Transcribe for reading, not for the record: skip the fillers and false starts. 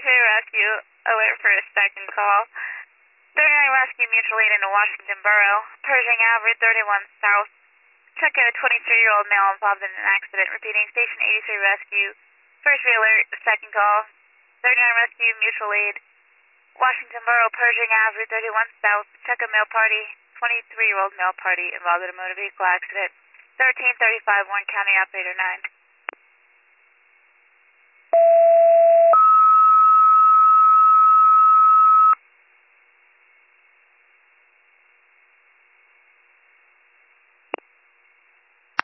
Rescue, alert for a second call. 39 Rescue Mutual Aid into Washington Borough, Pershing Ave, 31 South. Check a 23-year-old male involved in an accident. Repeating, Station 83 Rescue. First alert, second call. 39 Rescue Mutual Aid, Washington Borough, Pershing Ave, 31 South. Check a male party, 23-year-old male party involved in a motor vehicle accident. 1335 Warren County Operator 9.